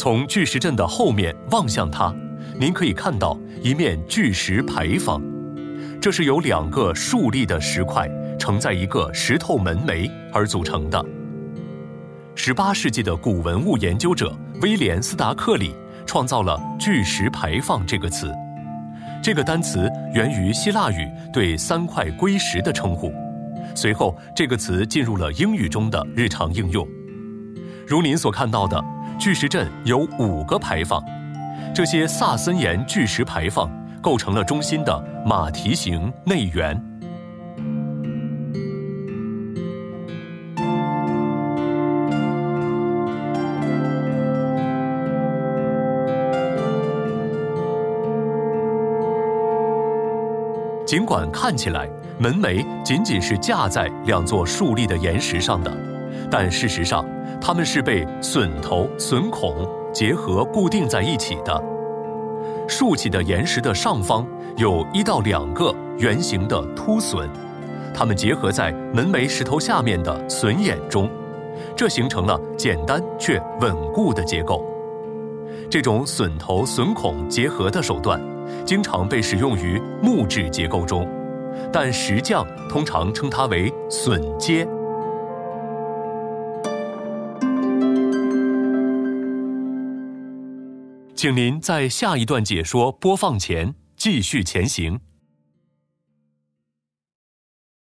从巨石阵的后面望向它，您可以看到一面巨石牌坊，这是由2个竖立的石块承载一个石头门楣而组成的。18世纪的古文物研究者威廉·斯达克里创造了巨石牌坊这个词，这个单词源于希腊语对3块硅石的称呼，随后这个词进入了英语中的日常应用。如您所看到的，巨石阵有5个牌坊，这些萨森岩巨石牌坊构成了中心的马蹄形内圆。尽管看起来门楣仅仅是架在2座竖立的岩石上的，但事实上它们是被榫头、榫孔结合固定在一起的。竖起的岩石的上方有1到2个圆形的凸榫，它们结合在门楣石头下面的榫眼中，这形成了简单却稳固的结构。这种榫头、榫孔结合的手段经常被使用于木质结构中，但石匠通常称它为榫接。请您在下一段解说播放前继续前行。